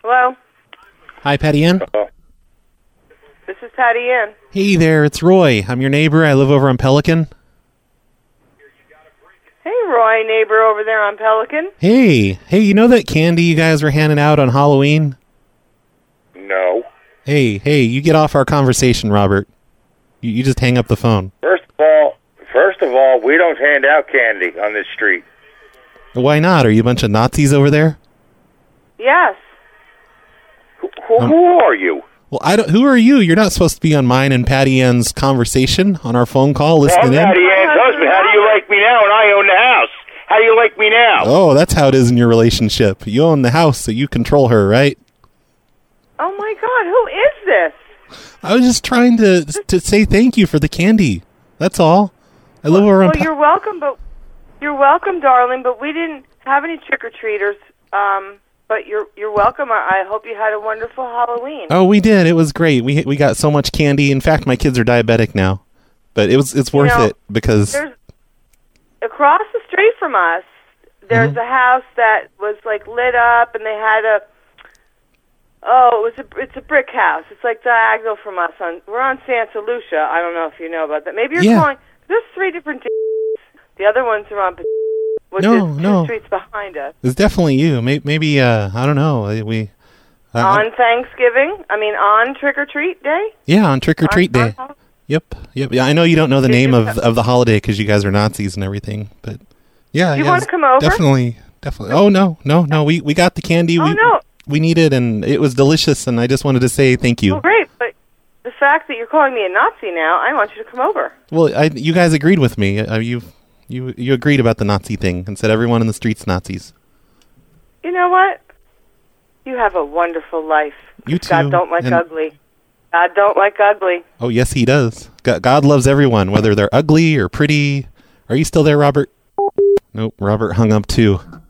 Hello? Hi, Patty Ann. This is Patty Ann. Hey there, it's Roy. I'm your neighbor. I live over on Pelican. Hey, Roy, neighbor over there on Pelican. Hey, you know that candy you guys were handing out on Halloween? No. Hey, you get off our conversation, Robert. You just hang up the phone. First of all, we don't hand out candy on this street. Why not? Are you a bunch of Nazis over there? Yes. Who are you? Well, who are you? You're not supposed to be on mine and Patty Ann's conversation on our phone call listening in. I'm Patty Ann's husband. How do you like me now when I own the house? How do you like me now? Oh, that's how it is in your relationship. You own the house, so you control her, right? Oh, my God, who is this? I was just trying to say thank you for the candy. That's all. I live over on Well, you're welcome, darling, but we didn't have any trick-or-treaters. But you're welcome. I hope you had a wonderful Halloween. Oh, we did. It was great. We got so much candy. In fact, my kids are diabetic now. But it's worth it because across the street from us, there's a house that was like lit up, and they had it's a brick house. It's like diagonal from us. We're on Santa Lucia. I don't know if you know about that. Maybe you're calling. There's 3 different. The other ones are on. Which is 2 streets behind us. It's definitely you. Maybe I don't know. On Thanksgiving? I mean, on Trick-or-Treat Day? Yeah, on Trick-or-Treat Day. Yep. Yeah, I know you don't know the name of the holiday because you guys are Nazis and everything, but yeah. You want to come over? Definitely. Oh, no. We got the candy. We needed, and it was delicious, and I just wanted to say thank you. Oh, great. But the fact that you're calling me a Nazi now, I want you to come over. Well, you guys agreed with me. You agreed about the Nazi thing and said everyone in the street's Nazis. You know what? You have a wonderful life. You too. God don't like ugly. God don't like ugly. Oh, yes, he does. God loves everyone, whether they're ugly or pretty. Are you still there, Robert? Nope, Robert hung up too.